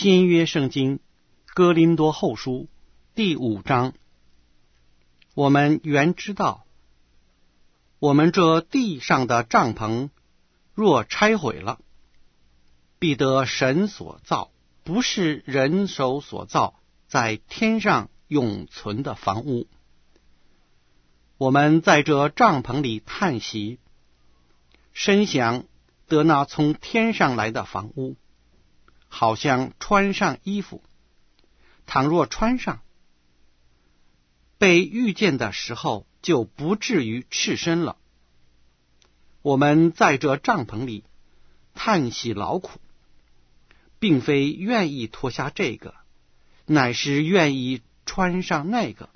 新约圣经哥林多后书第5章，我们原知道，我们这地上的帐篷若拆毁了，必得神所造，不是人手所造，在天上永存的房屋。我们在这帐篷里叹息，深想得那从天上来的房屋，好像穿上衣服，倘若穿上，被遇见的时候就不至于赤身了。我们在这帐篷里叹息劳苦，并非愿意脱下这个，乃是愿意穿上那个，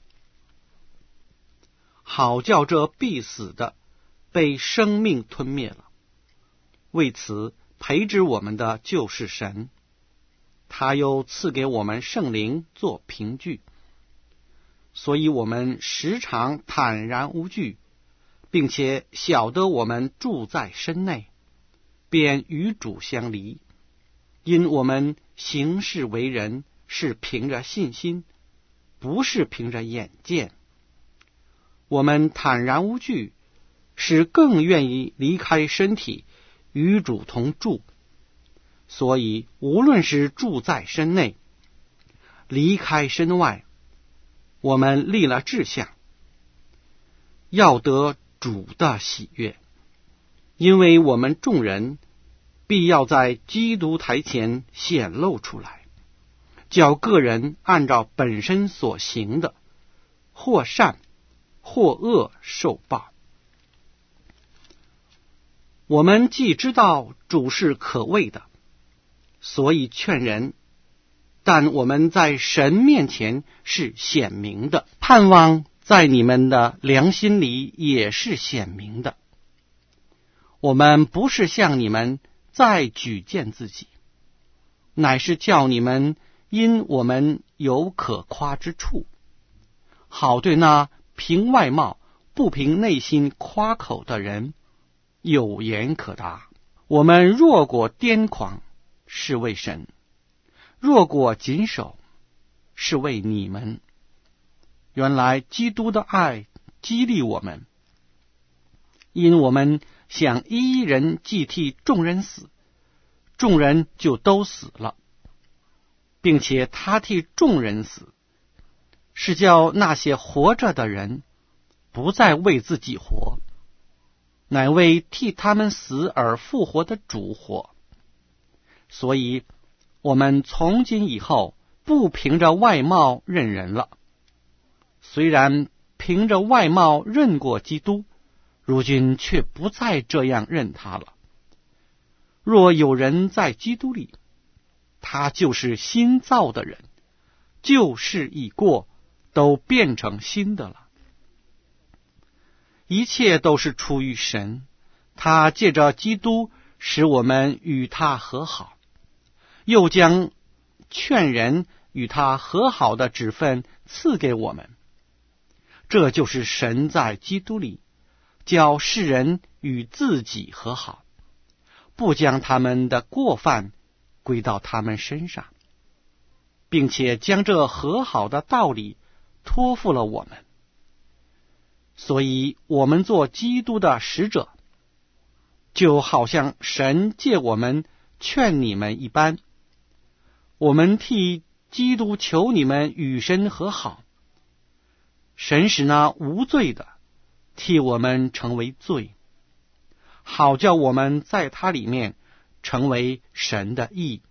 好叫这必死的被生命吞灭了。为此培植我们的就是神，他又赐给我们圣灵做凭据，所以我们时常坦然无惧，并且晓得我们住在身内，便与主相离。因我们行事为人是凭着信心，不是凭着眼见。我们坦然无惧，是更愿意离开身体，与主同住。所以无论是住在身内，离开身外，我们立了志向，要得主的喜悦。因为我们众人必要在基督台前显露出来，叫个人按照本身所行的，或善或恶受报。我们既知道主是可畏的，所以劝人，但我们在神面前是显明的，盼望在你们的良心里也是显明的。我们不是向你们再举荐自己，乃是叫你们因我们有可夸之处，好对那凭外貌不凭内心夸口的人有言可答。我们若果癫狂，是为神；若果谨守，是为你们。原来基督的爱激励我们，因我们想一人既替众人死，众人就都死了，并且他替众人死，是叫那些活着的人不再为自己活，乃为替他们死而复活的主活。所以我们从今以后不凭着外貌认人了。虽然凭着外貌认过基督，如今却不再这样认他了。若有人在基督里，他就是新造的人，旧事已过，都变成新的了。一切都是出于神，他借着基督使我们与他和好，又将劝人与他和好的职分赐给我们。这就是神在基督里叫世人与自己和好，不将他们的过犯归到他们身上，并且将这和好的道理托付了我们。所以我们做基督的使者，就好像神借我们劝你们一般。我们替基督求你们与神和好，神使那无罪的替我们成为罪，好叫我们在他里面成为神的义。